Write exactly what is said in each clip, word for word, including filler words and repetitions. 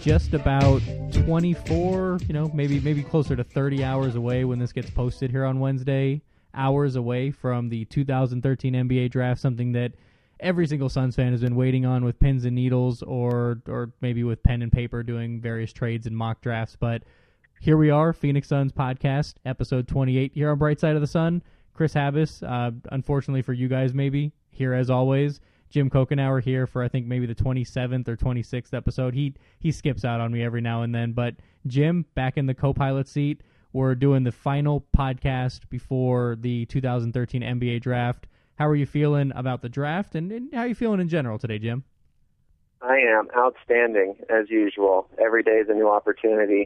just about twenty-four, you know, maybe maybe closer to thirty hours away when this gets posted here on Wednesday, hours away from the two thousand thirteen N B A draft, something that every single Suns fan has been waiting on with pins and needles, or or maybe with pen and paper doing various trades and mock drafts. But here we are, Phoenix Suns podcast, episode twenty-eight here on Bright Side of the Sun. Chris Habas, uh, unfortunately for you guys maybe, here as always. Jim Kokenauer here for I think maybe the twenty-seventh or twenty-sixth episode. He he skips out on me every now and then. But Jim, back in the co-pilot seat, we're doing the final podcast before the two thousand thirteen N B A draft. How are you feeling about the draft, and, and how are you feeling in general today, Jim? I am outstanding, as usual. Every day is a new opportunity,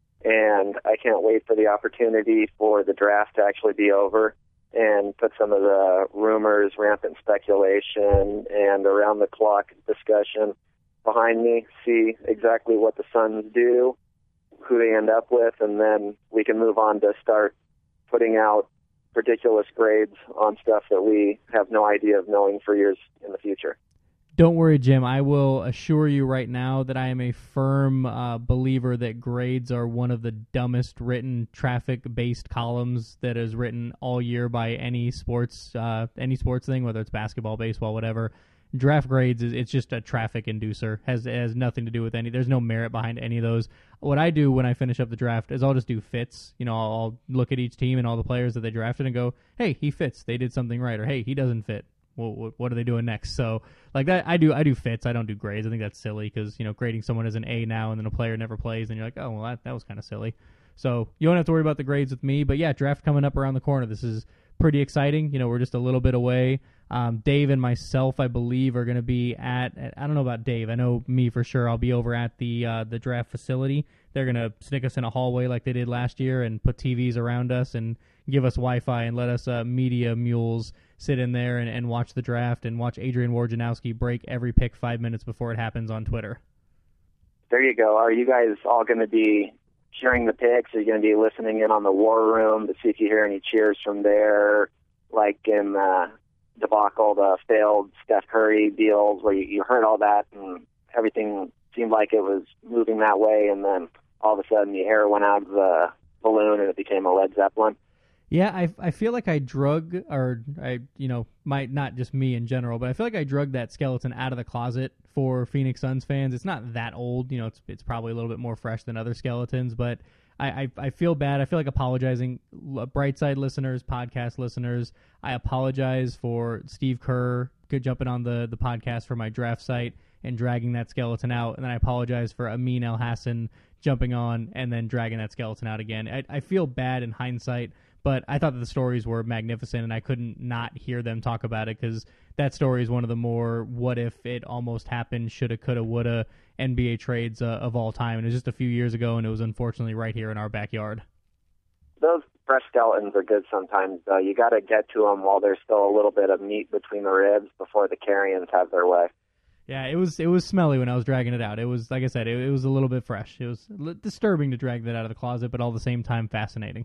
and I can't wait for the opportunity for the draft to actually be over and put some of the rumors, rampant speculation, and around-the-clock discussion behind me, see exactly what the Suns do, who they end up with, and then we can move on to start putting out ridiculous grades on stuff that we have no idea of knowing for years in the future. Don't worry, Jim. I will assure you right now that I am a firm uh, believer that grades are one of the dumbest written traffic-based columns that is written all year by any sports uh, any sports thing, whether it's basketball, baseball, whatever. Draft grades, is it's just a traffic inducer. Has has nothing to do with any. There's no merit behind any of those. What I do when I finish up the draft is I'll just do fits. You know, I'll, I'll look at each team and all the players that they drafted and go, hey, he fits. They did something right. Or, hey, he doesn't fit. Well, what are they doing next? So, like that, I do I do fits. I don't do grades. I think that's silly because, you know, grading someone as an A now and then a player never plays, and you're like, oh, well, that, that was kind of silly. So you don't have to worry about the grades with me. But, yeah, draft coming up around the corner. This is pretty exciting. You know, we're just a little bit away. Um, Dave and myself, I believe, are going to be at, at, I don't know about Dave. I know me for sure. I'll be over at the uh, the draft facility. They're going to stick us in a hallway like they did last year and put T Vs around us and give us Wi-Fi and let us uh, media mules sit in there and, and watch the draft and watch Adrian Wojnarowski break every pick five minutes before it happens on Twitter. There you go. Are you guys all going to be cheering the picks? Are you going to be listening in on the war room to see if you hear any cheers from there, like in the debacle, the failed Steph Curry deals where you, you heard all that and everything seemed like it was moving that way, and then all of a sudden the air went out of the balloon and it became a Led Zeppelin? Yeah, I I feel like I drug, or I, you know, might not just me in general, but I feel like I drug that skeleton out of the closet for Phoenix Suns fans. It's not that old, you know, it's it's probably a little bit more fresh than other skeletons, but I, I, I feel bad. I feel like apologizing. Brightside listeners, podcast listeners, I apologize for Steve Kerr jumping on the, the podcast for my draft site and dragging that skeleton out, and then I apologize for Amin El Hassan jumping on and then dragging that skeleton out again. I, I feel bad in hindsight, but I thought that the stories were magnificent, and I couldn't not hear them talk about it because that story is one of the more what if it almost happened, shoulda, coulda, woulda N B A trades uh, of all time. And it was just a few years ago, and it was unfortunately right here in our backyard. Those fresh skeletons are good sometimes, though. You got to get to them while there's still a little bit of meat between the ribs before the carrions have their way. Yeah, it was it was smelly when I was dragging it out. It was, like I said, it, it was a little bit fresh. It was disturbing to drag that out of the closet, but all at the same time fascinating.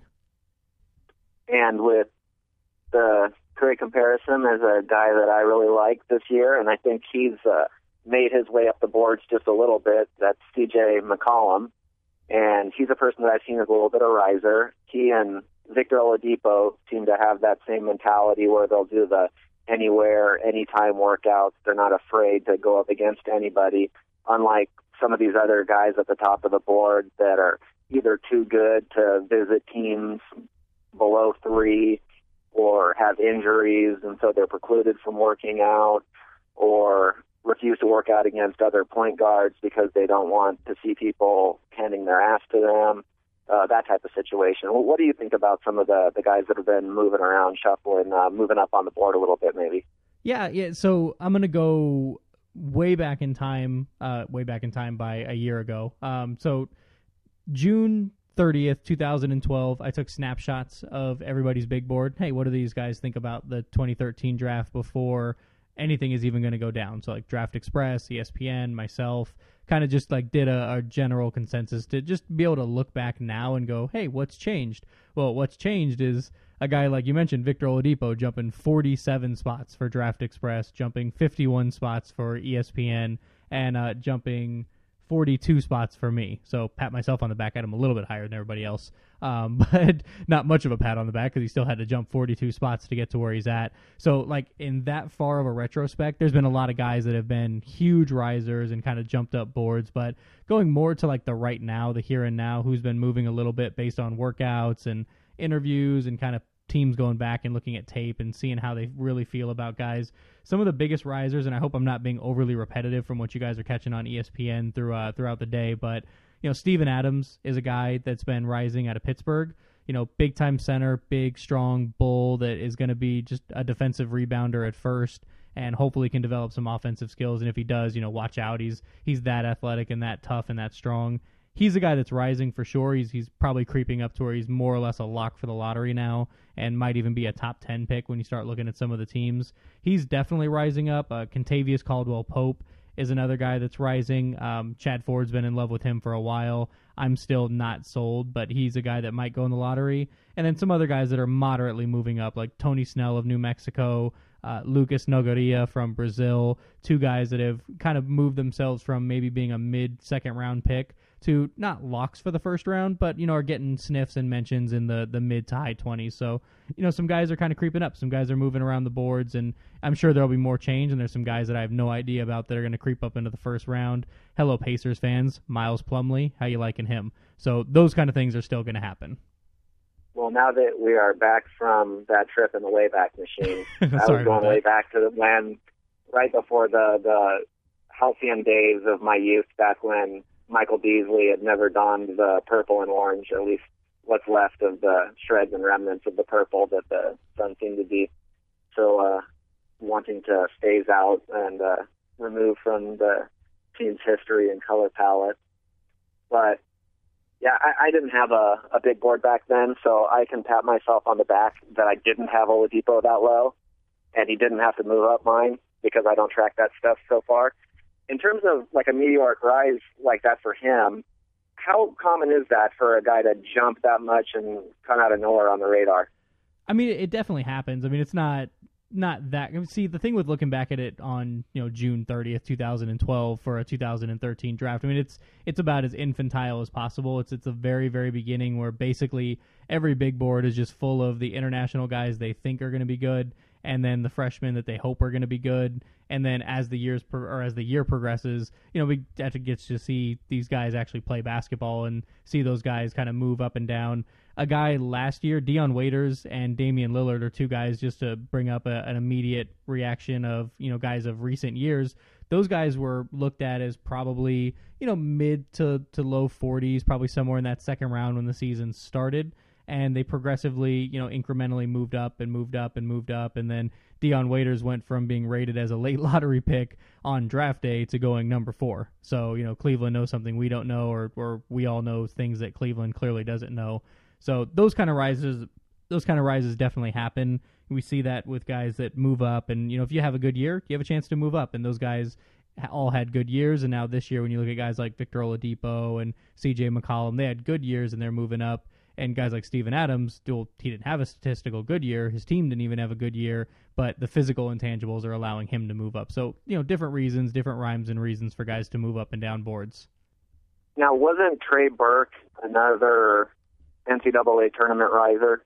And with the Curry comparison, there's a guy that I really like this year, and I think he's uh, made his way up the boards just a little bit. That's C J McCollum, and he's a person that I've seen as a little bit of a riser. He and Victor Oladipo seem to have that same mentality where they'll do the anywhere, anytime workouts. They're not afraid to go up against anybody, unlike some of these other guys at the top of the board that are either too good to visit teams below three or have injuries and so they're precluded from working out, or refuse to work out against other point guards because they don't want to see people handing their ass to them, uh, that type of situation. Well, what do you think about some of the, the guys that have been moving around, shuffling, uh, moving up on the board a little bit maybe? Yeah, yeah. So I'm going to go way back in time, uh, way back in time by a year ago. Um, so June thirtieth, twenty twelve, I took snapshots of everybody's big board. Hey, what do these guys think about the twenty thirteen draft before anything is even going to go down? So like Draft Express, E S P N, myself, kind of just like did a, a general consensus to just be able to look back now and go, hey, what's changed? Well, what's changed is a guy like you mentioned, Victor Oladipo, jumping forty-seven spots for Draft Express, jumping fifty-one spots for E S P N, and uh, jumping forty-two spots for me. So pat myself on the back. I had him a little bit higher than everybody else, um, but not much of a pat on the back because he still had to jump forty-two spots to get to where he's at. So like in that far of a retrospect, there's been a lot of guys that have been huge risers and kind of jumped up boards, but going more to like the right now, the here and now, who's been moving a little bit based on workouts and interviews and kind of teams going back and looking at tape and seeing how they really feel about guys. Some of the biggest risers, and I hope I'm not being overly repetitive from what you guys are catching on E S P N through, uh, throughout the day, but you know, Steven Adams is a guy that's been rising out of Pittsburgh. You know, big-time center, big, strong bull that is going to be just a defensive rebounder at first and hopefully can develop some offensive skills. And if he does, you know, watch out. He's he's that athletic and that tough and that strong. He's a guy that's rising for sure. He's he's probably creeping up to where he's more or less a lock for the lottery now and might even be a top ten pick when you start looking at some of the teams. He's definitely rising up. Uh, Kentavious Caldwell-Pope is another guy that's rising. Um, Chad Ford's been in love with him for a while. I'm still not sold, but he's a guy that might go in the lottery. And then some other guys that are moderately moving up, like Tony Snell of New Mexico, uh, Lucas Nogueira from Brazil, two guys that have kind of moved themselves from maybe being a mid-second round pick to not locks for the first round, but, you know, are getting sniffs and mentions in the, the mid to high twenties. So, you know, some guys are kind of creeping up. Some guys are moving around the boards, and I'm sure there'll be more change, and there's some guys that I have no idea about that are going to creep up into the first round. Hello, Pacers fans. Miles Plumlee, how you liking him? So those kind of things are still going to happen. Well, now that we are back from that trip in the Wayback Machine, I was going way back to the land right before the, the halcyon days of my youth, back when Michael Beasley had never donned the purple and orange, or at least what's left of the shreds and remnants of the purple that the Sun seemed to be so uh, wanting to phase out and uh, remove from the team's history and color palette. But yeah, I, I didn't have a, a big board back then, so I can pat myself on the back that I didn't have Oladipo that low, and he didn't have to move up mine because I don't track that stuff so far. In terms of like a meteoric rise like that for him, how common is that for a guy to jump that much and come out of nowhere on the radar? I mean, it definitely happens. I mean, it's not not that. See, the thing with looking back at it on, you know, June thirtieth, two thousand twelve for a two thousand thirteen draft, I mean, it's it's about as infantile as possible. It's it's a very, very beginning where basically every big board is just full of the international guys they think are going to be good, and then the freshmen that they hope are going to be good. And then as the years pro- or as the year progresses, you know, we actually get to see these guys actually play basketball and see those guys kind of move up and down. A guy last year, Dion Waiters and Damian Lillard are two guys, just to bring up a, an immediate reaction of, you know, guys of recent years. Those guys were looked at as probably, you know, mid to, to low forties, probably somewhere in that second round when the season started. And they progressively, you know, incrementally moved up and moved up and moved up. And then Dion Waiters went from being rated as a late lottery pick on draft day to going number four. So, you know, Cleveland knows something we don't know, or, or we all know things that Cleveland clearly doesn't know. So those kind of rises, those kind of rises definitely happen. We see that with guys that move up. And, you know, if you have a good year, you have a chance to move up. And those guys all had good years. And now this year, when you look at guys like Victor Oladipo and C J McCollum, they had good years and they're moving up. And guys like Steven Adams, well, he didn't have a statistical good year. His team didn't even have a good year, but the physical intangibles are allowing him to move up. So, you know, different reasons, different rhymes and reasons for guys to move up and down boards. Now, wasn't Trey Burke another N C double A tournament riser?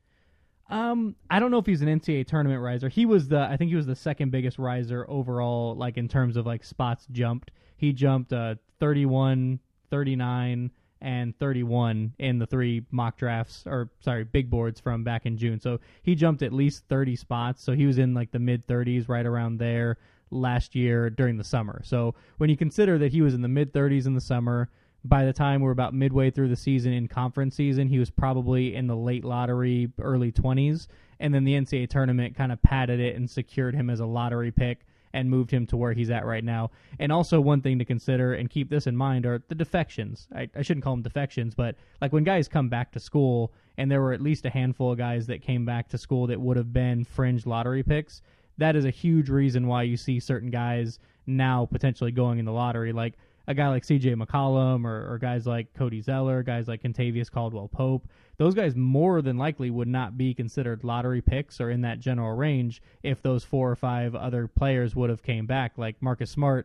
Um, I don't know if he's an N C double A tournament riser. He was the, I think he was the second biggest riser overall, like in terms of like spots jumped. He jumped uh, thirty-one, thirty-nine, and thirty-one in the three mock drafts, or sorry, big boards from back in June. So he jumped at least thirty spots. So he was in like the mid thirties, right around there last year during the summer. So when you consider that he was in the mid thirties in the summer, by the time we're about midway through the season in conference season, he was probably in the late lottery, early twenties. And then the N C double A tournament kind of padded it and secured him as a lottery pick and moved him to where he's at right now. And also one thing to consider and keep this in mind are the defections. I, I shouldn't call them defections, but like when guys come back to school, and there were at least a handful of guys that came back to school that would have been fringe lottery picks, that is a huge reason why you see certain guys now potentially going in the lottery. Like a guy like C J McCollum or, or guys like Cody Zeller, guys like Kentavious Caldwell-Pope, those guys more than likely would not be considered lottery picks or in that general range if those four or five other players would have came back. Like Marcus Smart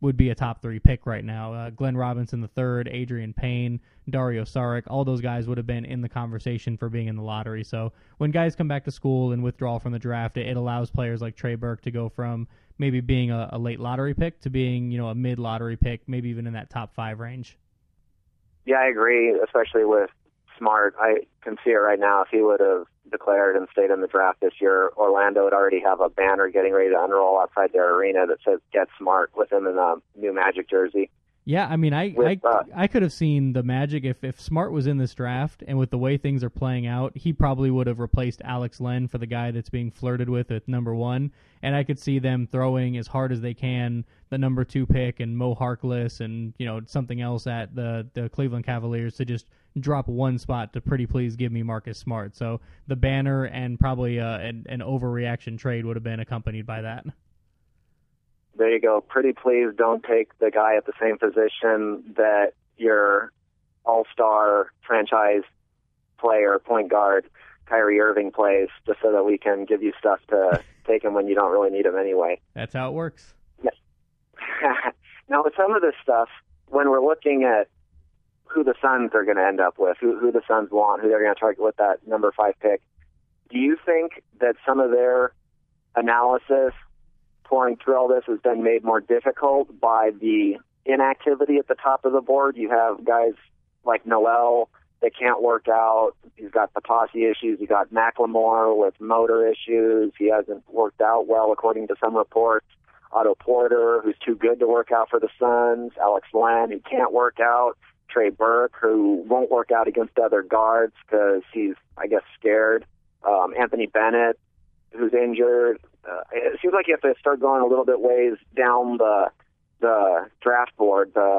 would be a top three pick right now. Uh, Glenn Robinson the third, Adrian Payne, Dario Saric, all those guys would have been in the conversation for being in the lottery. So when guys come back to school and withdraw from the draft, it, it allows players like Trey Burke to go from maybe being a, a late lottery pick to being, you know, a mid lottery pick, maybe even in that top five range. Yeah, I agree, especially with Smart. I can see it right now. If he would have declared and stayed in the draft this year, Orlando would already have a banner getting ready to unroll outside their arena that says "Get Smart" with him in a new Magic jersey. Yeah, I mean, I with, I, uh, I could have seen the Magic if, if Smart was in this draft, and with the way things are playing out, he probably would have replaced Alex Len for the guy that's being flirted with at number one, and I could see them throwing as hard as they can the number two pick and Mo Harkless and, you know, something else at the, the Cleveland Cavaliers to just drop one spot to pretty please give me Marcus Smart. So the banner and probably uh, an, an overreaction trade would have been accompanied by that. There you go. Pretty please don't take the guy at the same position that your all-star franchise player, point guard, Kyrie Irving plays, just so that we can give you stuff to take him when you don't really need him anyway. That's how it works. Now, with some of this stuff, when we're looking at who the Suns are going to end up with, who, who the Suns want, who they're going to target with that number five pick, do you think that some of their analysis pouring through all this has been made more difficult by the inactivity at the top of the board? You have guys like Noel that can't work out. He's got the posse issues. You got Macklemore with motor issues. He hasn't worked out well, according to some reports. Otto Porter, who's too good to work out for the Suns. Alex Len, who can't work out. Trey Burke, who won't work out against other guards because he's, I guess, scared. Um, Anthony Bennett, who's injured. Uh, it seems like you have to start going a little bit ways down the the draft board, the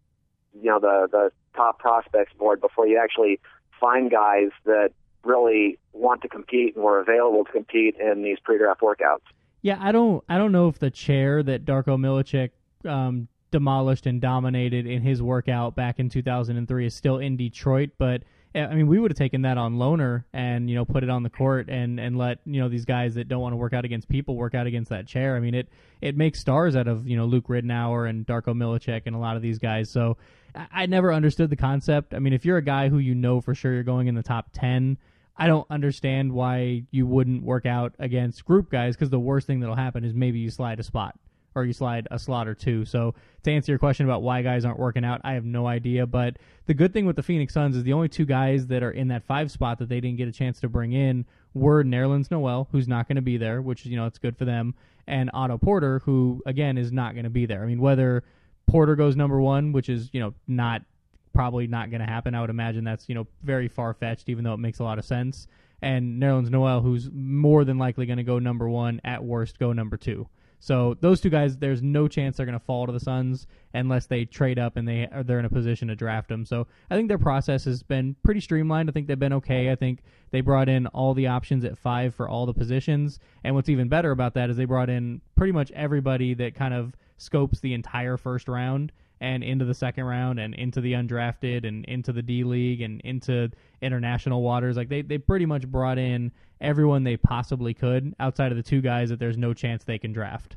you know the the top prospects board, before you actually find guys that really want to compete and were available to compete in these pre-draft workouts. Yeah, I don't I don't know if the chair that Darko Milicic um, demolished and dominated in his workout back in two thousand three is still in Detroit, but I mean, we would have taken that on loaner and, you know, put it on the court and, and let, you know, these guys that don't want to work out against people work out against that chair. I mean, it, it makes stars out of, you know, Luke Ridnour and Darko Milicic and a lot of these guys. So I, I never understood the concept. I mean, if you're a guy who you know for sure you're going in the top ten, I don't understand why you wouldn't work out against group guys, because the worst thing that'll happen is maybe you slide a spot or you slide a slot or two. So to answer your question about why guys aren't working out, I have no idea. But the good thing with the Phoenix Suns is the only two guys that are in that five spot that they didn't get a chance to bring in were Nerlens Noel, who's not going to be there, which, you know, it's good for them, and Otto Porter, who, again, is not going to be there. I mean, whether Porter goes number one, which is, you know, not probably not going to happen. I would imagine that's, you know, very far-fetched, even though it makes a lot of sense. And Nerlens Noel, who's more than likely going to go number one, at worst go number two. So those two guys, there's no chance they're going to fall to the Suns unless they trade up and they are they're in a position to draft them. So I think their process has been pretty streamlined. I think they've been okay. I think they brought in all the options at five for all the positions. And what's even better about that is they brought in pretty much everybody that kind of scopes the entire first round and into the second round and into the undrafted and into the D-League and into international waters. Like they, they pretty much brought in everyone they possibly could outside of the two guys that there's no chance they can draft.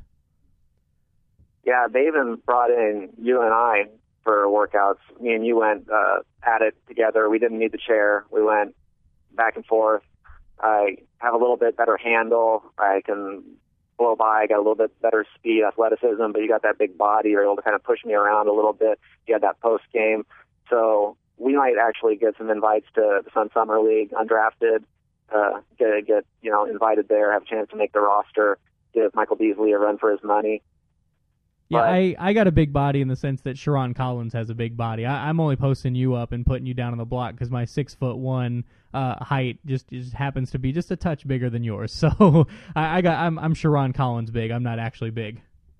Yeah, they even brought in you and I for workouts. Me and you went uh, at it together. We didn't need the chair. We went back and forth. I have a little bit better handle. I can blow by. I got a little bit better speed, athleticism, but you got that big body. You're able to kind of push me around a little bit. You had that post game. So we might actually get some invites to the Sun Summer League, undrafted, uh, get, get, you know, invited there, have a chance to make the roster, give Michael Beasley a run for his money. Yeah, but, I, I got a big body in the sense that Sharon Collins has a big body. I, I'm only posting you up and putting you down on the block because my six foot one uh, height just, just happens to be just a touch bigger than yours. So I, I got I'm I'm Sharon Collins big. I'm not actually big.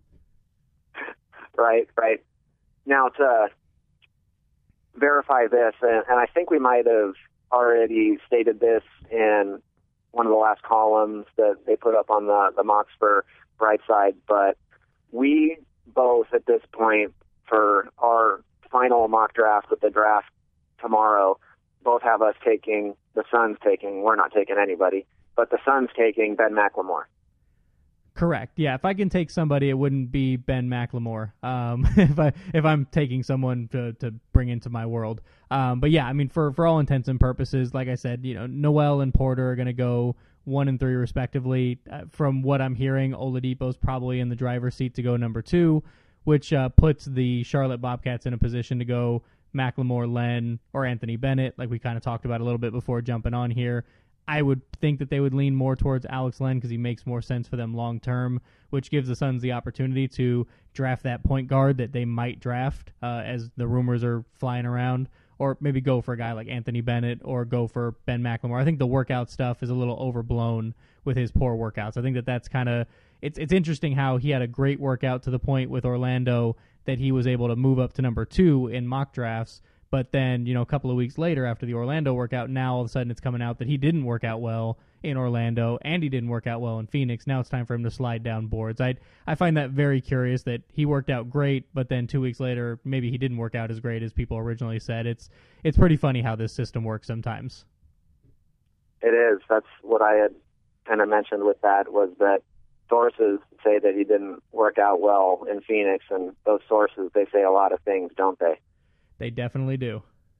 Right, right. Now to verify this, and, and I think we might have already stated this in one of the last columns that they put up on the the mocks for Brightside, but we both at this point, for our final mock draft with the draft tomorrow, both have us taking, the Suns taking, we're not taking anybody, but the Suns taking Ben McLemore. Correct. Yeah, if I can take somebody, it wouldn't be Ben McLemore. Um, if I if I'm taking someone to, to bring into my world. Um, but yeah, I mean, for for all intents and purposes, like I said, you know, Noel and Porter are going to go one and three respectively. Uh, from what I'm hearing, Oladipo's probably in the driver's seat to go number two, which uh, puts the Charlotte Bobcats in a position to go McLemore, Len, or Anthony Bennett, like we kind of talked about a little bit before jumping on here. I would think that they would lean more towards Alex Len because he makes more sense for them long term, which gives the Suns the opportunity to draft that point guard that they might draft uh, as the rumors are flying around, or maybe go for a guy like Anthony Bennett or go for Ben McLemore. I think the workout stuff is a little overblown with his poor workouts. I think that that's kind of it's it's interesting how he had a great workout to the point with Orlando that he was able to move up to number two in mock drafts. But then, you know, a couple of weeks later after the Orlando workout, now all of a sudden it's coming out that he didn't work out well in Orlando and he didn't work out well in Phoenix. Now it's time for him to slide down boards. I I find that very curious that he worked out great, but then two weeks later, maybe he didn't work out as great as people originally said. It's it's pretty funny how this system works sometimes. It is. That's what I had kind of mentioned with that, was that sources say that he didn't work out well in Phoenix, and those sources, they say a lot of things, don't they? They definitely do.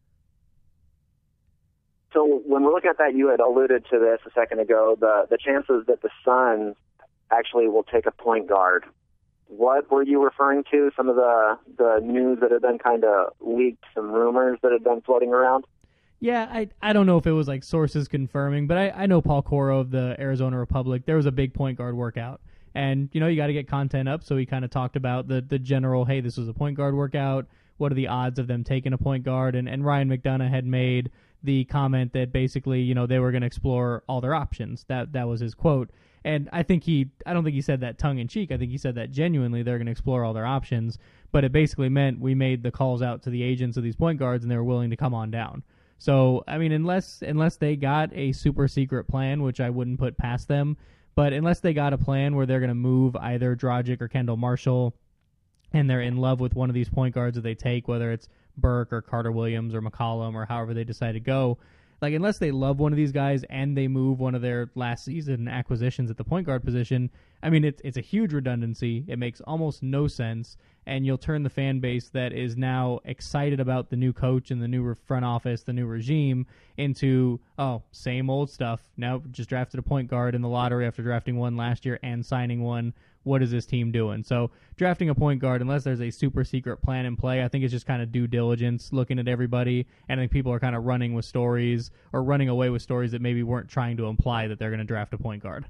So when we're looking at that, you had alluded to this a second ago, the, the chances that the Suns actually will take a point guard. What were you referring to? Some of the, the news that had been kind of leaked, some rumors that had been floating around? Yeah, I I don't know if it was like sources confirming, but I, I know Paul Coro of the Arizona Republic, there was a big point guard workout. And, you know, you got to get content up, so he kind of talked about the, the general, hey, this was a point guard workout. What are the odds of them taking a point guard? And, and Ryan McDonough had made the comment that basically, you know, they were going to explore all their options. That that was his quote. And I think he, I don't think he said that tongue in cheek. I think he said that genuinely they're going to explore all their options. But it basically meant we made the calls out to the agents of these point guards and they were willing to come on down. So, I mean, unless unless they got a super secret plan, which I wouldn't put past them, but unless they got a plan where they're going to move either Dragic or Kendall Marshall and they're in love with one of these point guards that they take, whether it's Burke or Carter Williams or McCollum or however they decide to go, like unless they love one of these guys and they move one of their last season acquisitions at the point guard position, I mean, it's it's a huge redundancy. It makes almost no sense, and you'll turn the fan base that is now excited about the new coach and the new front office, the new regime, into, oh, same old stuff. Now just drafted a point guard in the lottery after drafting one last year and signing one. What is this team doing? So drafting a point guard, unless there's a super secret plan in play, I think it's just kind of due diligence, looking at everybody, and I think people are kind of running with stories or running away with stories that maybe weren't trying to imply that they're going to draft a point guard.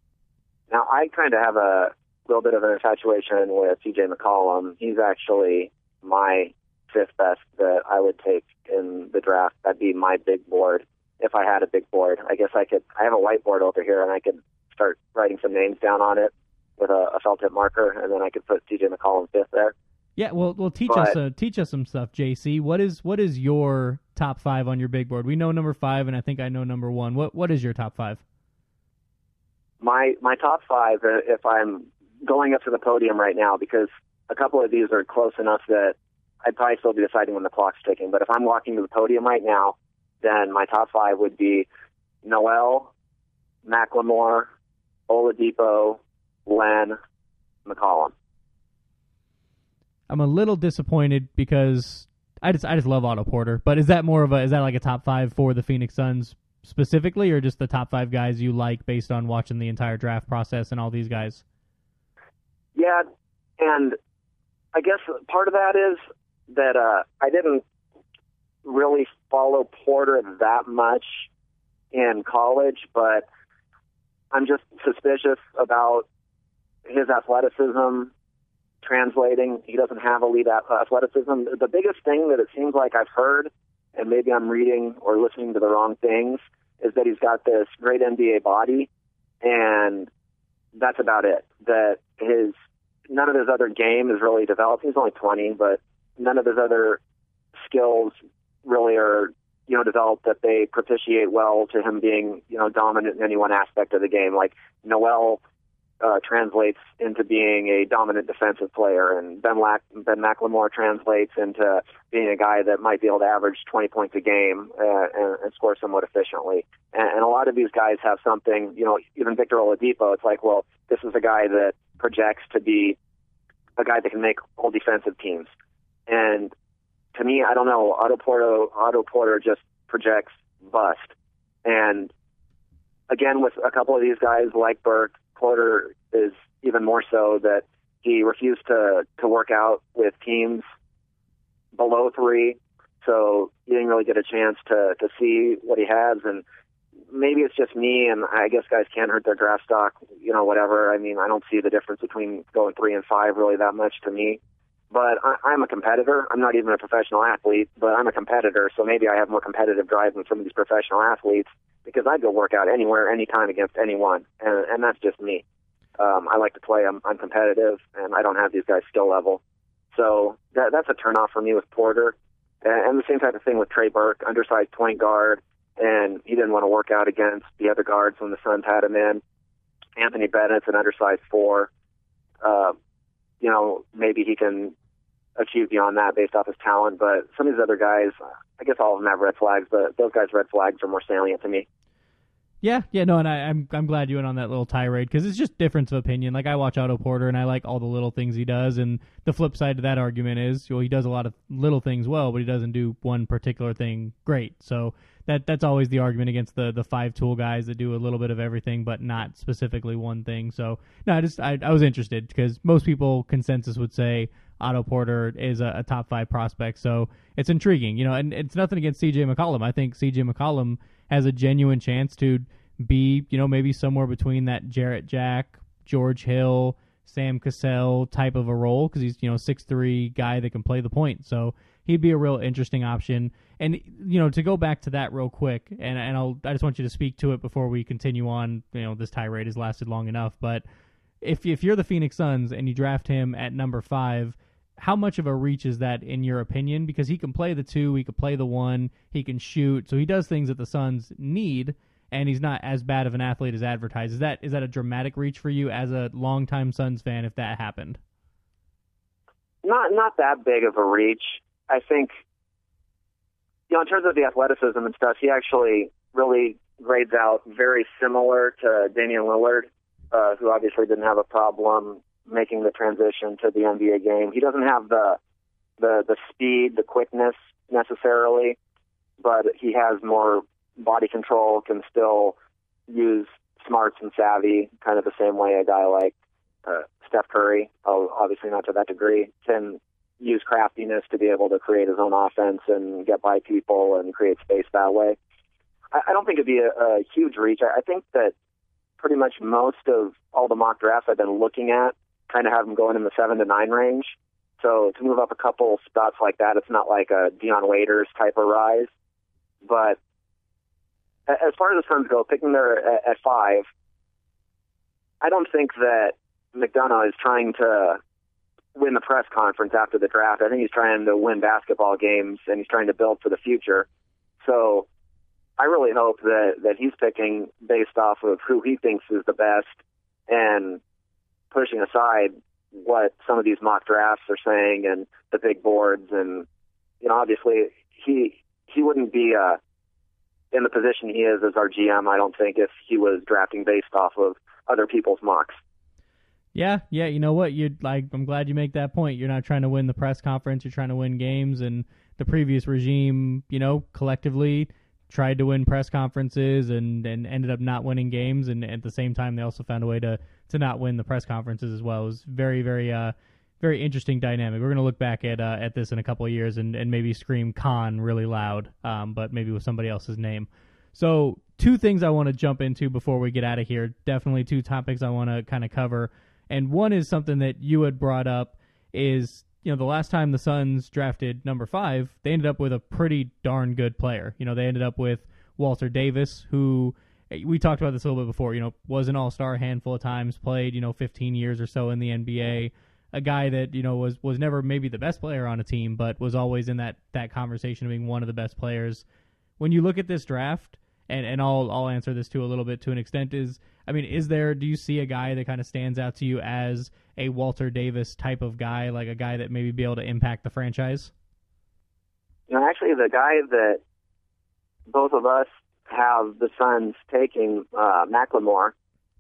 Now, I kind of have a little bit of an infatuation with C J McCollum. He's actually my fifth best that I would take in the draft. That'd be my big board if I had a big board. I guess I could, I have a whiteboard over here, and I could start writing some names down on it with a, a felt tip marker, and then I could put C J McCollum fifth there. Yeah, well, well, teach but, us, uh, teach us some stuff, J C. What is what is your top five on your big board? We know number five, and I think I know number one. What what is your top five? My my top five, uh, if I'm going up to the podium right now, because a couple of these are close enough that I'd probably still be deciding when the clock's ticking. But if I'm walking to the podium right now, then my top five would be Noel, McLemore, Oladipo, Len, McCollum. I'm a little disappointed because I just I just love Otto Porter. But is that more of a is that like a top five for the Phoenix Suns specifically, or just the top five guys you like based on watching the entire draft process and all these guys? Yeah, and I guess part of that is that uh, I didn't really follow Porter that much in college, but I'm just suspicious about his athleticism translating. He doesn't have elite athleticism. The biggest thing that it seems like I've heard, and maybe I'm reading or listening to the wrong things, is that he's got this great N B A body, and that's about it. That his none of his other game is really developed. He's only twenty, but none of his other skills really are, you know, developed that they propitiate well to him being, you know, dominant in any one aspect of the game. Like Noel uh, translates into being a dominant defensive player, and Ben, Lack- Ben McLemore translates into being a guy that might be able to average twenty points a game uh, and, and score somewhat efficiently. And, and a lot of these guys have something, you know, even Victor Oladipo, it's like, well, this is a guy that projects to be a guy that can make all defensive teams. And to me, I don't know, Otto Porter, Otto Porter just projects bust. And again, with a couple of these guys like Burke, Porter is even more so that he refused to, to work out with teams below three. So he didn't really get a chance to, to see what he has. And maybe it's just me, and I guess guys can't hurt their draft stock, you know, whatever. I mean, I don't see the difference between going three and five really that much to me. But I, I'm a competitor. I'm not even a professional athlete, but I'm a competitor, so maybe I have more competitive drive than some of these professional athletes because I'd go work out anywhere, anytime against anyone, and, and that's just me. Um, I like to play. I'm, I'm competitive, and I don't have these guys' skill level. So that, that's a turnoff for me with Porter. And, and the same type of thing with Trey Burke, undersized point guard, and he didn't want to work out against the other guards when the Suns had him in. Anthony Bennett's an undersized four. Uh, you know, maybe he can achieve beyond that based off his talent, but some of these other guys, I guess all of them have red flags, but those guys' red flags are more salient to me. Yeah, yeah, no, and I, I'm I'm glad you went on that little tirade because it's just difference of opinion. Like I watch Otto Porter and I like all the little things he does, and the flip side to that argument is, well, he does a lot of little things well, but he doesn't do one particular thing great. So that that's always the argument against the the five tool guys that do a little bit of everything, but not specifically one thing. So no, I just I, I was interested because most people consensus would say Otto Porter is a, a top five prospect. So it's intriguing, you know, and it's nothing against C J McCollum. I think C J McCollum has a genuine chance to be, you know, maybe somewhere between that Jarrett Jack, George Hill, Sam Cassell type of a role because he's, you know, six three guy that can play the point. So he'd be a real interesting option. And, you know, to go back to that real quick, and, and I'll, I just want you to speak to it before we continue on. You know, this tirade has lasted long enough. But if if you're the Phoenix Suns and you draft him at number five, how much of a reach is that in your opinion? Because he can play the two, he can play the one, he can shoot. So he does things that the Suns need, and he's not as bad of an athlete as advertised. Is that is that a dramatic reach for you as a longtime Suns fan if that happened? Not not that big of a reach. I think, you know, in terms of the athleticism and stuff, he actually really grades out very similar to Damian Lillard, uh, who obviously didn't have a problem making the transition to the N B A game. He doesn't have the the the speed, the quickness necessarily, but he has more body control, can still use smarts and savvy, kind of the same way a guy like uh, Steph Curry, oh, obviously not to that degree, can use craftiness to be able to create his own offense and get by people and create space that way. I, I don't think it'd be a, a huge reach. I, I think that pretty much most of all the mock drafts I've been looking at kind of have him going in the seven to nine range. So to move up a couple spots like that, it's not like a Dion Waiters type of rise. But as far as the Suns go, picking there at, at five, I don't think that McDonough is trying to win the press conference after the draft. I think he's trying to win basketball games, and he's trying to build for the future. So I really hope that, that he's picking based off of who he thinks is the best and pushing aside what some of these mock drafts are saying and the big boards. And, you know, obviously he he wouldn't be uh, in the position he is as our G M, I don't think, if he was drafting based off of other people's mocks. Yeah, yeah, you know what? You like. I'm glad you make that point. You're not trying to win the press conference. You're trying to win games. And the previous regime, you know, collectively tried to win press conferences and, and ended up not winning games. And at the same time, they also found a way to, to not win the press conferences as well. It was very, very, uh, very interesting dynamic. We're going to look back at uh, at this in a couple of years and, and maybe scream Khan really loud, um, but maybe with somebody else's name. So two things I want to jump into before we get out of here. Definitely two topics I want to kind of cover. And one is something that you had brought up is, you know, the last time the Suns drafted number five, they ended up with a pretty darn good player. You know, they ended up with Walter Davis, who we talked about this a little bit before, you know, was an all-star a handful of times, played, you know, fifteen years or so in the N B A. A guy that, you know, was, was never maybe the best player on a team, but was always in that, that conversation of being one of the best players. When you look at this draft, and, and I'll I'll answer this too a little bit to an extent, is, I mean, is there, do you see a guy that kind of stands out to you as a Walter Davis type of guy, like a guy that maybe be able to impact the franchise? You know, actually, the guy that both of us have the Suns taking, uh, McLemore,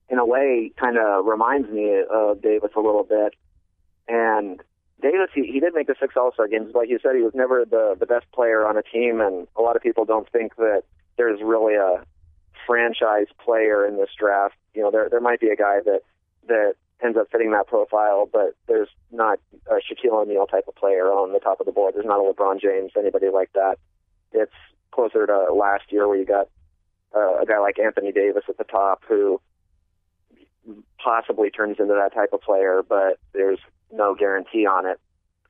in a way, kind of reminds me of Davis a little bit. And Davis, he, he did make the six All-Star games. Like you said, he was never the, the best player on a team, and a lot of people don't think that there's really a franchise player in this draft. You know, there there might be a guy that that ends up fitting that profile, but there's not a Shaquille O'Neal type of player on the top of the board. There's not a LeBron James, anybody like that. It's closer to last year where you got uh, a guy like Anthony Davis at the top who possibly turns into that type of player, but there's no guarantee on it.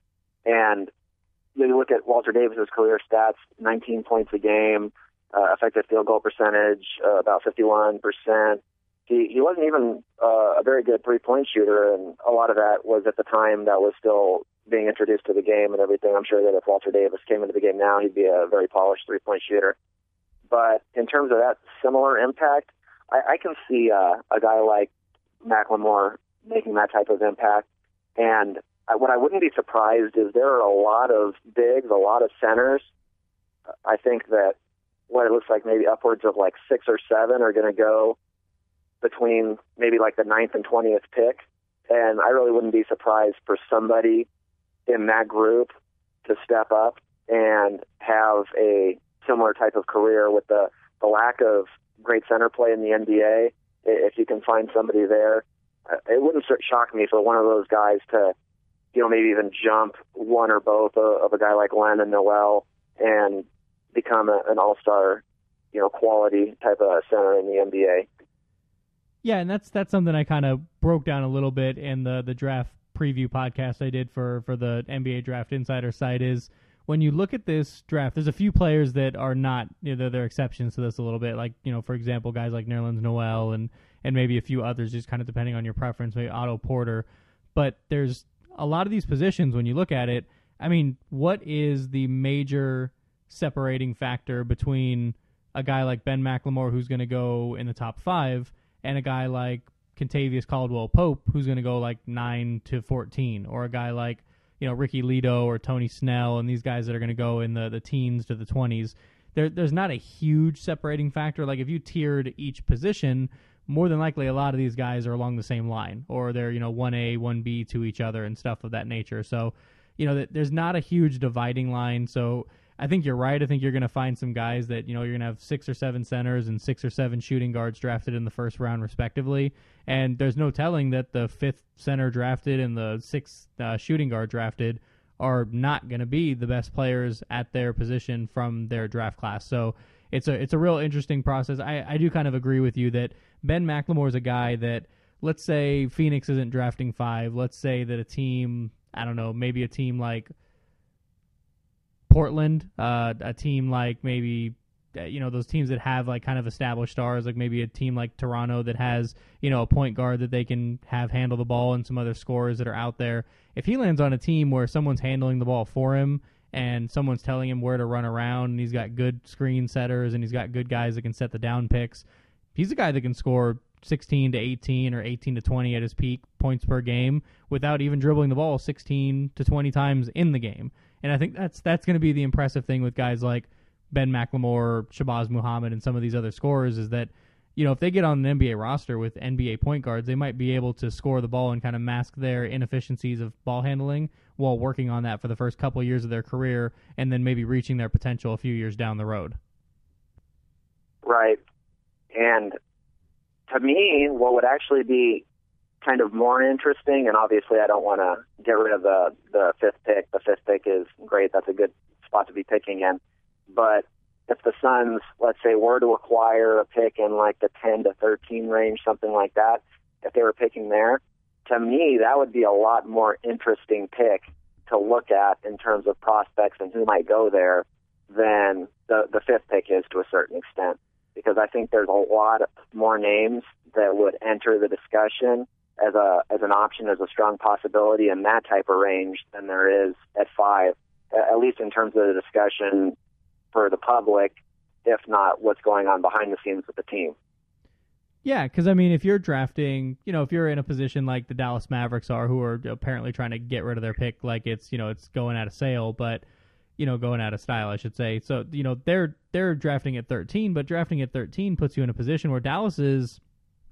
And you look at Walter Davis's career stats, nineteen points a game, uh, effective field goal percentage, uh, about fifty-one percent. He, he wasn't even uh, a very good three-point shooter, and a lot of that was at the time that was still being introduced to the game and everything. I'm sure that if Walter Davis came into the game now, he'd be a very polished three-point shooter. But in terms of that similar impact, I, I can see uh, a guy like McLemore making that type of impact. And I, what I wouldn't be surprised is there are a lot of bigs, a lot of centers. I think that what it looks like maybe upwards of like six or seven are going to go between maybe like the ninth and twentieth pick. And I really wouldn't be surprised for somebody in that group to step up and have a similar type of career with the, the lack of great center play in the N B A. If you can find somebody there, it wouldn't shock me for one of those guys to, you know, maybe even jump one or both of a guy like Len and Noel and become a, an all-star, you know, quality type of center in the N B A. Yeah, and that's that's something I kind of broke down a little bit in the, the draft preview podcast I did for, for the N B A Draft Insider site is when you look at this draft, there's a few players that are not, you know, they're, they're exceptions to this a little bit. Like, you know, for example, guys like Nerlens Noel and, and maybe a few others, just kind of depending on your preference, maybe Otto Porter. But there's a lot of these positions when you look at it. I mean, what is the major separating factor between a guy like Ben McLemore, who's going to go in the top five, and a guy like Kentavious Caldwell-Pope, who's going to go like nine to fourteen, or a guy like, you know, Ricky Leto or Tony Snell and these guys that are going to go in the, the teens to the twenties? There, there's not a huge separating factor. Like if you tiered each position, more than likely a lot of these guys are along the same line, or they're, you know, one A, one B to each other and stuff of that nature. So, you know, there's not a huge dividing line. So I think you're right. I think you're going to find some guys that, you know, you're going to have six or seven centers and six or seven shooting guards drafted in the first round, respectively. And there's no telling that the fifth center drafted and the sixth uh, shooting guard drafted are not going to be the best players at their position from their draft class. So it's a it's a real interesting process. I, I do kind of agree with you that Ben McLemore is a guy that, let's say Phoenix isn't drafting five. Let's say that a team, I don't know, maybe a team like Portland, uh, a team like maybe, you know, those teams that have like kind of established stars, like maybe a team like Toronto that has, you know, a point guard that they can have handle the ball and some other scorers that are out there. If he lands on a team where someone's handling the ball for him and someone's telling him where to run around and he's got good screen setters and he's got good guys that can set the down picks, he's a guy that can score sixteen to eighteen or eighteen to twenty at his peak points per game without even dribbling the ball sixteen to twenty times in the game. And I think that's that's going to be the impressive thing with guys like Ben McLemore, Shabazz Muhammad, and some of these other scorers is that, you know, if they get on an N B A roster with N B A point guards, they might be able to score the ball and kind of mask their inefficiencies of ball handling while working on that for the first couple of years of their career and then maybe reaching their potential a few years down the road. Right. And to me, what would actually be kind of more interesting, and obviously I don't want to get rid of the, the fifth pick. The fifth pick is great. That's a good spot to be picking in. But if the Suns, let's say, were to acquire a pick in like the ten to thirteen range, something like that, if they were picking there, to me, that would be a lot more interesting pick to look at in terms of prospects and who might go there than the, the fifth pick is to a certain extent. Because I think there's a lot more names that would enter the discussion as a as an option, as a strong possibility in that type of range than there is at five, at least in terms of the discussion for the public, if not what's going on behind the scenes with the team. Yeah, because, I mean, if you're drafting, you know, if you're in a position like the Dallas Mavericks are, who are apparently trying to get rid of their pick like it's, you know, it's going out of sale, but, you know, going out of style, I should say. So, you know, they're they're drafting at thirteen, but drafting at thirteen puts you in a position where Dallas is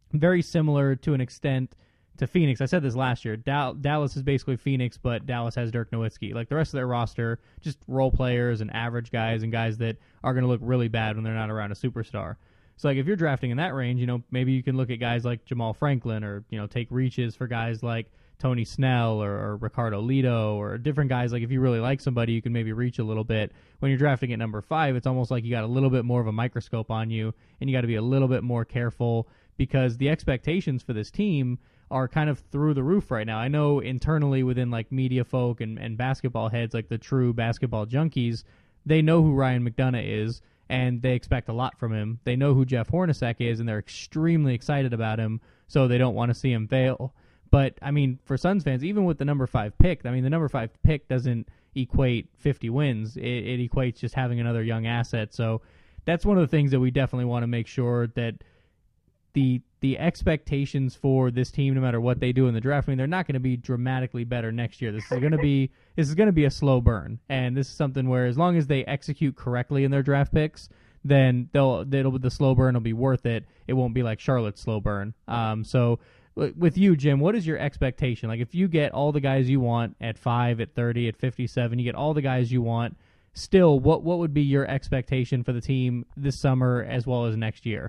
very similar to an extent to Phoenix. I said this last year. Dal- Dallas is basically Phoenix, but Dallas has Dirk Nowitzki. Like the rest of their roster, just role players and average guys and guys that are going to look really bad when they're not around a superstar. So like if you're drafting in that range, you know, maybe you can look at guys like Jamal Franklin, or, you know, take reaches for guys like Tony Snell or, or Ricardo Lito or different guys. Like if you really like somebody, you can maybe reach a little bit. When you're drafting at number five, it's almost like you got a little bit more of a microscope on you, and you got to be a little bit more careful because the expectations for this team are kind of through the roof right now. I know internally within like media folk and, and basketball heads, like the true basketball junkies, they know who Ryan McDonough is, and they expect a lot from him. They know who Jeff Hornacek is, and they're extremely excited about him, so they don't want to see him fail. But, I mean, for Suns fans, even with the number five pick, I mean, the number five pick doesn't equate fifty wins. It, it equates just having another young asset. So that's one of the things that we definitely want to make sure that the the expectations for this team, no matter what they do in the draft, I mean, they're not going to be dramatically better next year. This is going to be this is going to be a slow burn, and this is something where as long as they execute correctly in their draft picks, then they'll they'll the slow burn will be worth it. It won't be like Charlotte's slow burn. Um, so with you, Jim, what is your expectation? Like if you get all the guys you want at five, at thirty, at fifty-seven, you get all the guys you want. Still, what what would be your expectation for the team this summer as well as next year?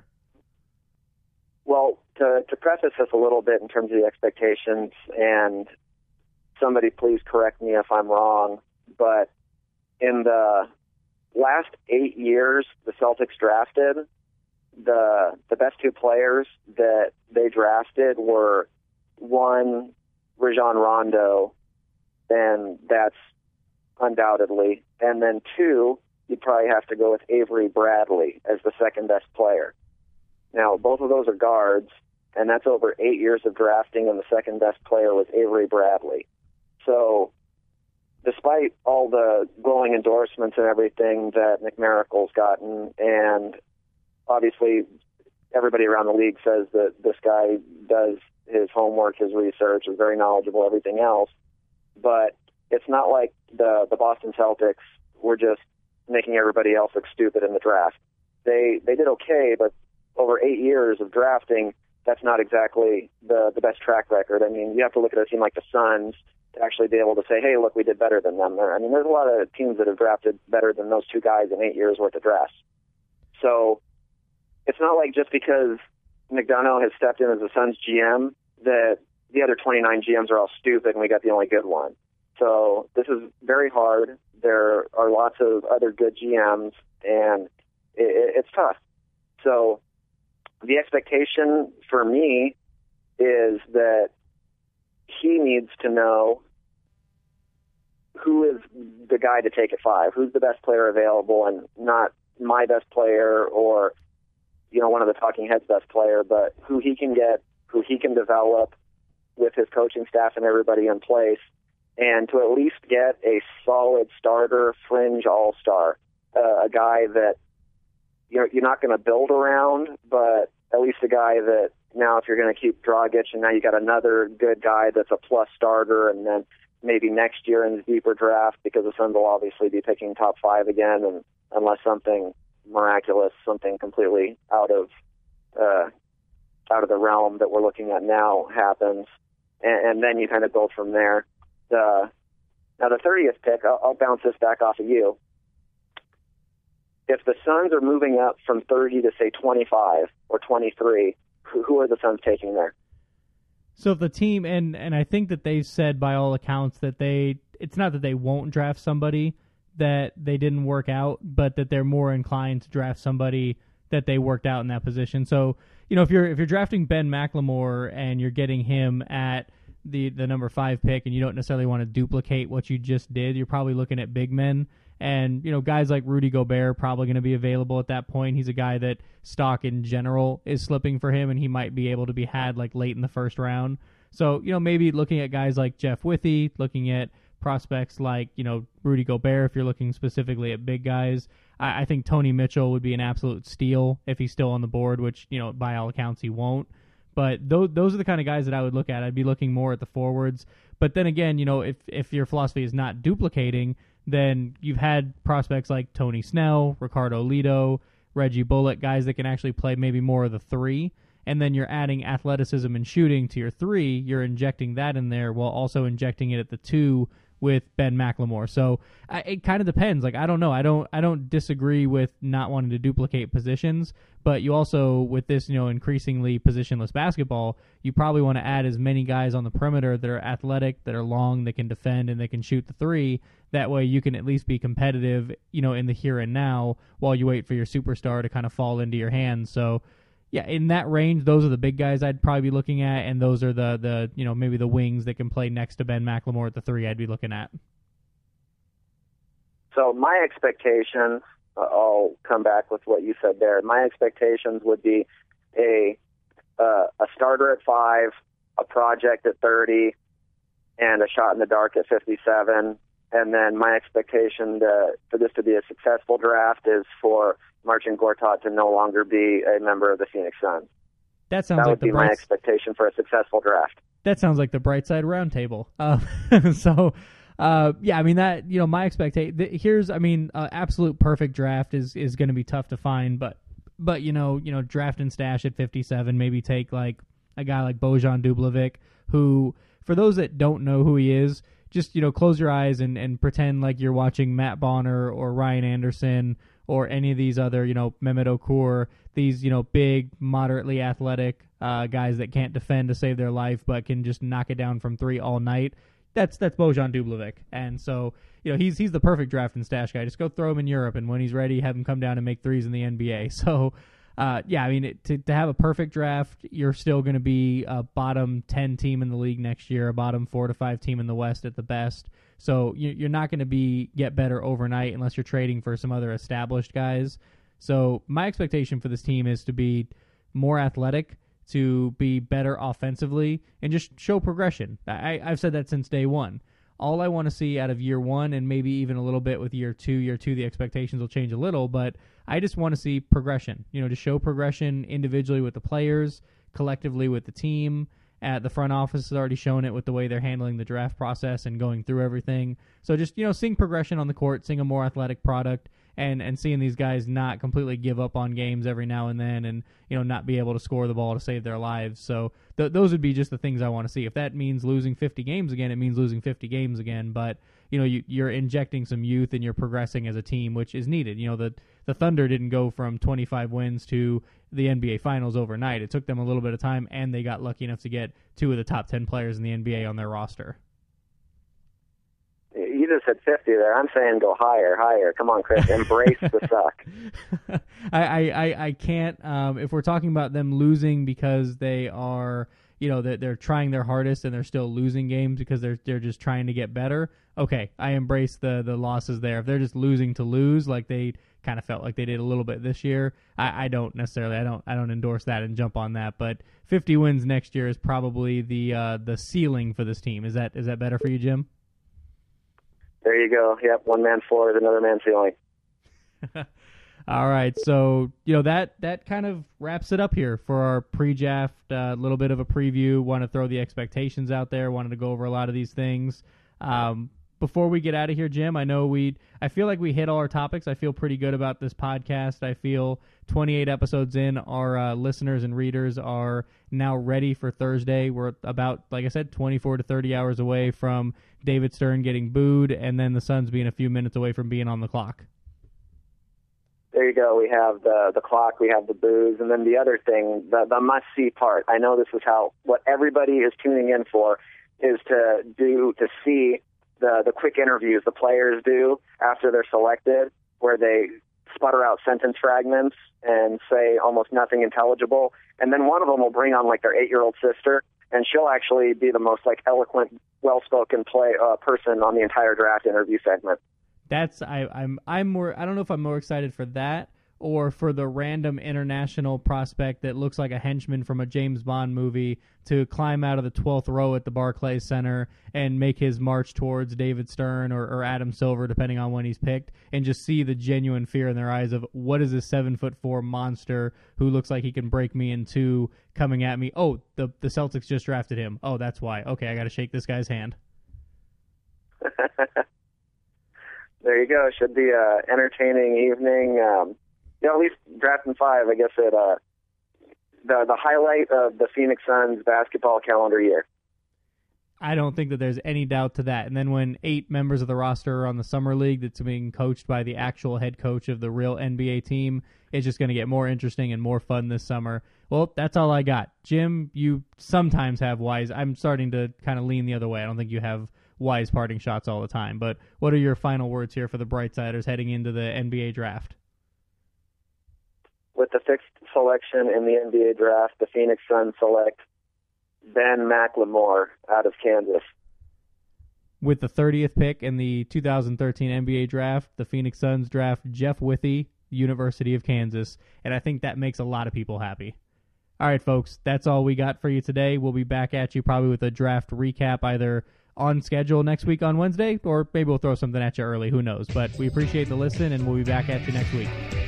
Well, to, to preface this a little bit in terms of the expectations, and somebody please correct me if I'm wrong, but in the last eight years the Celtics drafted, the the best two players that they drafted were, one, Rajon Rondo, and that's undoubtedly, and then two, you'd probably have to go with Avery Bradley as the second best player. Now, both of those are guards, and that's over eight years of drafting, and the second best player was Avery Bradley. So, despite all the glowing endorsements and everything that McMaricle's gotten, and obviously everybody around the league says that this guy does his homework, his research, is very knowledgeable, everything else, but it's not like the, the Boston Celtics were just making everybody else look stupid in the draft. They they did okay, but over eight years of drafting, that's not exactly the, the best track record. I mean, you have to look at a team like the Suns to actually be able to say, hey, look, we did better than them. I mean, there's a lot of teams that have drafted better than those two guys in eight years worth of drafts. So it's not like just because McDonough has stepped in as the Suns G M that the other twenty-nine G Ms are all stupid and we got the only good one. So this is very hard. There are lots of other good G Ms, and it, it's tough. So the expectation for me is that he needs to know who is the guy to take at five, who's the best player available, and not my best player or, you know, one of the talking heads' best player, but who he can get, who he can develop with his coaching staff and everybody in place, and to at least get a solid starter, fringe all-star, uh, a guy that you're, you're not going to build around, but at least a guy that now if you're going to keep Dragic and now you got another good guy that's a plus starter, and then maybe next year in the deeper draft, because the Suns will obviously be picking top five again, and unless something miraculous, something completely out of uh, out of the realm that we're looking at now happens, and, and then you kind of build from there. The, now the thirtieth pick, I'll, I'll bounce this back off of you. If the Suns are moving up from thirty to, say, twenty-five or twenty-three, who, who are the Suns taking there? So if the team, and, and I think that they've said by all accounts that they, it's not that they won't draft somebody that they didn't work out, but that they're more inclined to draft somebody that they worked out in that position. So, you know, if you're if you're drafting Ben McLemore and you're getting him at the, the number five pick and you don't necessarily want to duplicate what you just did, you're probably looking at big men. And, you know, guys like Rudy Gobert are probably going to be available at that point. He's a guy that stock in general is slipping for him, and he might be able to be had like late in the first round. So, you know, maybe looking at guys like Jeff Withey, looking at prospects like, you know, Rudy Gobert, if you're looking specifically at big guys. I, I think Tony Mitchell would be an absolute steal if he's still on the board, which, you know, by all accounts he won't. But those, those are the kind of guys that I would look at. I'd be looking more at the forwards. But then again, you know, if, if your philosophy is not duplicating, then you've had prospects like Tony Snell, Ricardo Lito, Reggie Bullock, guys that can actually play maybe more of the three. and then you're adding athleticism and shooting to your three, you're injecting that in there while also injecting it at the two with Ben McLemore. So I, it kind of depends. Like, I don't know. I don't I don't disagree with not wanting to duplicate positions, but you also, with this, you know, increasingly positionless basketball, you probably want to add as many guys on the perimeter that are athletic, that are long, that can defend, and that can shoot the three. That way you can at least be competitive, you know, in the here and now while you wait for your superstar to kind of fall into your hands. So yeah, in that range, those are the big guys I'd probably be looking at, and those are the, the you know, maybe the wings that can play next to Ben McLemore at the three I'd be looking at. So my expectations, uh, I'll come back with what you said there. My expectations would be a uh, a starter at five, a project at thirty, and a shot in the dark at fifty-seven. And then my expectation to, for this to be a successful draft is for Marcin Gortat to no longer be a member of the Phoenix Suns. That sounds that like would the be bright... my expectation for a successful draft. That sounds like the bright side roundtable. Uh, so, uh, yeah, I mean that. You know, my expectation. Th- here's, I mean, uh, absolute perfect draft is is going to be tough to find, but but you know, you know, draft and stash at fifty-seven. Maybe take like a guy like Bojan Dublovic, who, for those that don't know who he is, just, you know, close your eyes and, and pretend like you're watching Matt Bonner or Ryan Anderson or any of these other, you know, Mehmet Okur, these, you know, big, moderately athletic uh, guys that can't defend to save their life but can just knock it down from three all night. That's that's Bojan Dublovic. And so, you know, he's he's the perfect draft and stash guy. Just go throw him in Europe, and when he's ready, have him come down and make threes in the N B A. So, uh, yeah, I mean, it, to, to have a perfect draft, you're still going to be a bottom ten team in the league next year, a bottom four to five team in the West at the best. So you're not going to be get better overnight unless you're trading for some other established guys. So my expectation for this team is to be more athletic, to be better offensively, and just show progression. I, I've said that since day one. All I want to see out of year one, and maybe even a little bit with year two, year two the expectations will change a little, but I just want to see progression. You know, to show progression individually with the players, collectively with the team. At the front office has already shown it with the way they're handling the draft process and going through everything. So just, you know, seeing progression on the court, seeing a more athletic product, and, and seeing these guys not completely give up on games every now and then and, you know, not be able to score the ball to save their lives. So th- those would be just the things I want to see. If that means losing fifty games again, it means losing fifty games again. But, you know, you, you're injecting some youth and you're progressing as a team, which is needed. You know, the, the Thunder didn't go from twenty-five wins to the N B A Finals overnight. It took them a little bit of time, and they got lucky enough to get two of the top ten players in the N B A on their roster. You just said fifty there. I'm saying go higher, higher. Come on, Chris. Embrace the suck. I, I, I can't. Um, if we're talking about them losing because they are, you know, they're, they're trying their hardest and they're still losing games because they're they're just trying to get better, okay, I embrace the, the losses there. If they're just losing to lose, like they kind of felt like they did a little bit this year, I, I don't necessarily, I don't I don't endorse that and jump on that. But fifty wins next year is probably the uh, the ceiling for this team. Is that is that better for you, Jim? There you go. Yep, one man floor is another man's ceiling. All right, so you know that that kind of wraps it up here for our pre-draft. A uh, little bit of a preview. Want to throw the expectations out there. Wanted to go over a lot of these things. Um, before we get out of here, Jim, I know we. I feel like we hit all our topics. I feel pretty good about this podcast. I feel twenty-eight episodes in, our uh, listeners and readers are now ready for Thursday. We're about, like I said, twenty-four to thirty hours away from David Stern getting booed, and then the Suns being a few minutes away from being on the clock. There you go. We have the the clock, we have the booze, and then the other thing, the, the must-see part. I know this is how what everybody is tuning in for is to do to see the the quick interviews the players do after they're selected, where they sputter out sentence fragments and say almost nothing intelligible, and then one of them will bring on like their eight-year-old sister, and she'll actually be the most like eloquent, well-spoken play uh, person on the entire draft interview segment. That's I, I'm I'm more I don't know if I'm more excited for that or for the random international prospect that looks like a henchman from a James Bond movie to climb out of the twelfth row at the Barclays Center and make his march towards David Stern or, or Adam Silver, depending on when he's picked, and just see the genuine fear in their eyes of what is this seven foot four monster who looks like he can break me in two coming at me. Oh, the the Celtics just drafted him. Oh, that's why. Okay, I got to shake this guy's hand. There you go. Should be a entertaining evening. Um, you know, at least drafting five, I guess it uh, the the highlight of the Phoenix Suns basketball calendar year. I don't think that there's any doubt to that. And then when eight members of the roster are on the summer league that's being coached by the actual head coach of the real N B A team, it's just going to get more interesting and more fun this summer. Well, that's all I got. Jim, you sometimes have wise. I'm starting to kind of lean the other way. I don't think you have wise parting shots all the time. But what are your final words here for the Brightsiders heading into the N B A draft? With the sixth selection in the N B A draft, the Phoenix Suns select Ben McLemore out of Kansas. With the thirtieth pick in the two thousand thirteen N B A draft, the Phoenix Suns draft Jeff Withey, University of Kansas, and I think that makes a lot of people happy. All right, folks, that's all we got for you today. We'll be back at you probably with a draft recap either on schedule next week on Wednesday, or maybe we'll throw something at you early. Who knows? But we appreciate the listen, and we'll be back at you next week.